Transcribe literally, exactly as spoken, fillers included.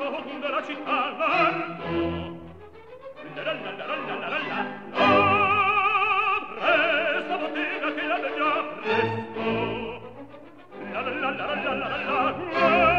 con della città largo. La la la la la la la la. La presta bottega che la già presto. La la la la la la la la.